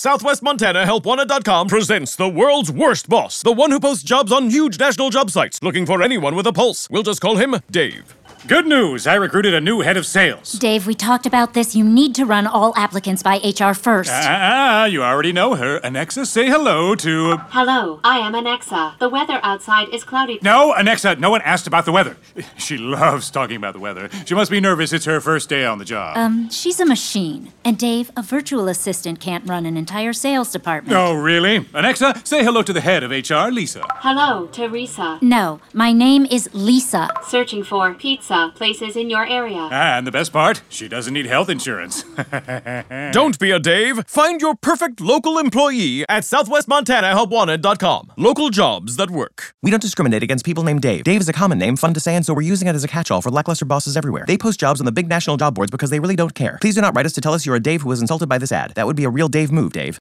Southwest Montana HelpWanted.com presents the world's worst boss, the one who posts jobs on huge national job sites, looking for anyone with a pulse. We'll just call him Dave. Good news! I recruited a new head of sales. Dave, we talked about this. You need to run all applicants by HR first. You already know her. Anexa, say hello to... Hello, I am Anexa. The weather outside is cloudy. No, Anexa, no one asked about the weather. She loves talking about the weather. She must be nervous. It's her first day on the job. She's a machine. And Dave, a virtual assistant can't run an entire sales department. Oh, really? Anexa, say hello to the head of HR, Lisa. Hello, Teresa. No, my name is Lisa. Searching for pizza places in your area. And the best part, she doesn't need health insurance. Don't be a Dave. Find your perfect local employee at Southwest Montana HelpWanted.com. Local jobs that work. We don't discriminate against people named Dave. Dave is a common name, fun to say, and so we're using it as a catch-all for lackluster bosses everywhere. They post jobs on the big national job boards because they really don't care. Please do not write us to tell us you're a Dave who was insulted by this ad. That would be a real Dave move, Dave.